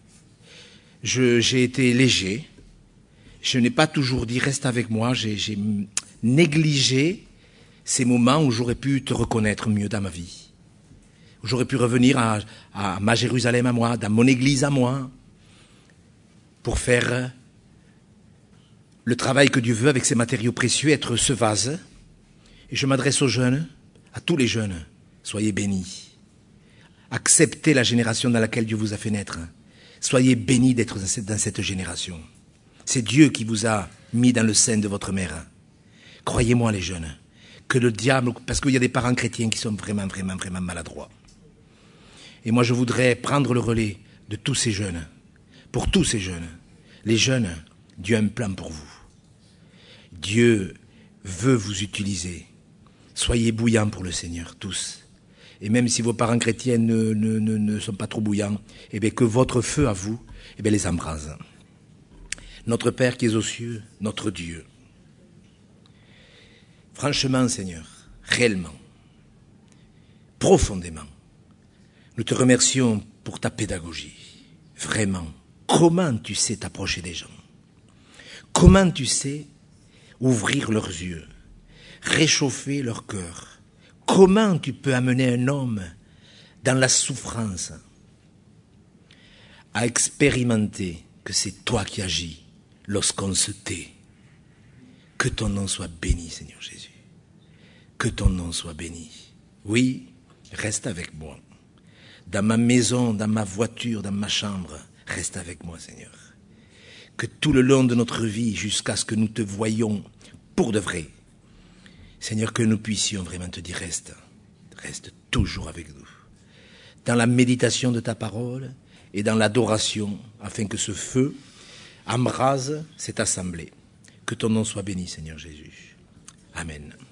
j'ai été léger, je n'ai pas toujours dit reste avec moi, j'ai négligé ces moments où j'aurais pu te reconnaître mieux dans ma vie, où j'aurais pu revenir à ma Jérusalem à moi, dans mon église à moi, pour faire le travail que Dieu veut avec ses matériaux précieux, être ce vase. Et je m'adresse aux jeunes, à tous les jeunes, soyez bénis. Acceptez la génération dans laquelle Dieu vous a fait naître. Soyez bénis d'être dans cette génération. C'est Dieu qui vous a mis dans le sein de votre mère. Croyez-moi les jeunes, que le diable, parce qu'il y a des parents chrétiens qui sont vraiment, vraiment, vraiment maladroits. Et moi je voudrais prendre le relais de tous ces jeunes, pour tous ces jeunes. Les jeunes, Dieu a un plan pour vous. Dieu veut vous utiliser. Soyez bouillants pour le Seigneur, tous. Et même si vos parents chrétiens ne sont pas trop bouillants, eh bien que votre feu à vous, eh bien les embrase. Notre Père qui es aux cieux, notre Dieu. Franchement, Seigneur, réellement, profondément, nous te remercions pour ta pédagogie. Vraiment, comment tu sais t'approcher des gens? Comment tu sais ouvrir leurs yeux, réchauffer leur cœur? Comment tu peux amener un homme dans la souffrance à expérimenter que c'est toi qui agis lorsqu'on se tait? Que ton nom soit béni, Seigneur Jésus. Que ton nom soit béni. Oui, reste avec moi. Dans ma maison, dans ma voiture, dans ma chambre, reste avec moi, Seigneur. Que tout le long de notre vie, jusqu'à ce que nous te voyions pour de vrai, Seigneur, que nous puissions vraiment te dire reste toujours avec nous. Dans la méditation de ta parole et dans l'adoration, afin que ce feu embrase cette assemblée. Que ton nom soit béni, Seigneur Jésus. Amen.